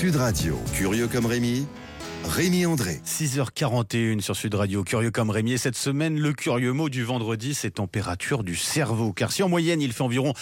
Sud Radio, curieux comme Rémi, Rémi André. 6h41 sur Sud Radio, curieux comme Rémi. Et cette semaine, le curieux mot du vendredi, c'est température du cerveau. Car si en moyenne, il fait environ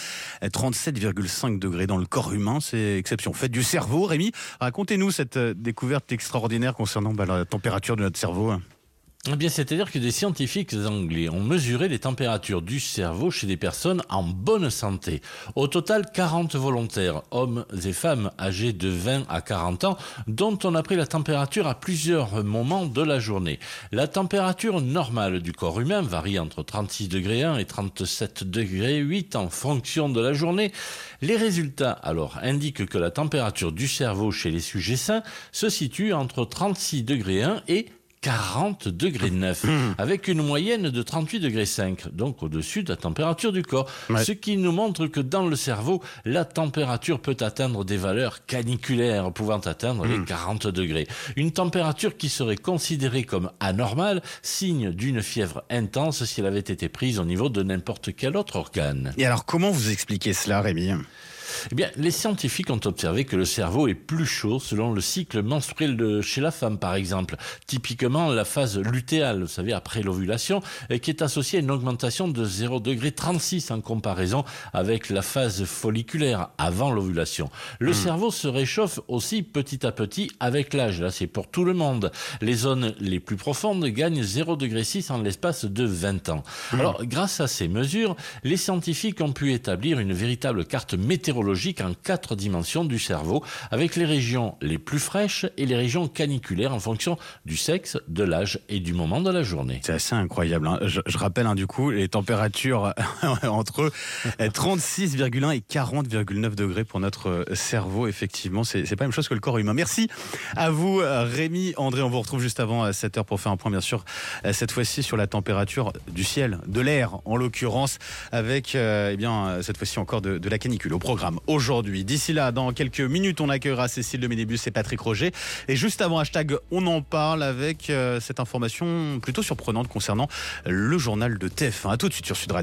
37,5 degrés dans le corps humain, c'est exception faite du cerveau. Rémi, racontez-nous cette découverte extraordinaire concernant la température de notre cerveau. Eh bien, c'est-à-dire que des scientifiques anglais ont mesuré les températures du cerveau chez des personnes en bonne santé. Au total, 40 volontaires, hommes et femmes âgés de 20 à 40 ans, dont on a pris la température à plusieurs moments de la journée. La température normale du corps humain varie entre 36 degrés 1 et 37 degrés 8 en fonction de la journée. Les résultats, alors, indiquent que la température du cerveau chez les sujets sains se situe entre 36 degrés 1 et 40 degrés 9, avec une moyenne de 38 degrés 5, donc au-dessus de la température du corps. Ouais. Ce qui nous montre que dans le cerveau, la température peut atteindre des valeurs caniculaires, pouvant atteindre les 40 degrés. Une température qui serait considérée comme anormale, signe d'une fièvre intense si elle avait été prise au niveau de n'importe quel autre organe. Et alors, comment vous expliquez cela, Rémi ? Eh bien, les scientifiques ont observé que le cerveau est plus chaud selon le cycle menstruel chez la femme, par exemple. Typiquement, la phase lutéale, vous savez, après l'ovulation, qui est associée à une augmentation de 0,36 en comparaison avec la phase folliculaire avant l'ovulation. Le cerveau se réchauffe aussi petit à petit avec l'âge. Là, c'est pour tout le monde. Les zones les plus profondes gagnent 0,6 en l'espace de 20 ans. Alors, grâce à ces mesures, les scientifiques ont pu établir une véritable carte météorologique en 4 dimensions du cerveau, avec les régions les plus fraîches et les régions caniculaires en fonction du sexe, de l'âge et du moment de la journée. C'est assez incroyable. Je rappelle du coup les températures entre 36,1 et 40,9 degrés pour notre cerveau. Effectivement, c'est pas la même chose que le corps humain. Merci à vous, Rémi André. On vous retrouve juste avant 7h pour faire un point, bien sûr, cette fois-ci sur la température du ciel, de l'air en l'occurrence, avec cette fois-ci encore de la canicule au programme aujourd'hui. D'ici là, dans quelques minutes, on accueillera Cécile de Ménébus et Patrick Roger. Et juste avant, hashtag on en parle avec cette information plutôt surprenante concernant le journal de TF1. À tout de suite sur Sud Radio.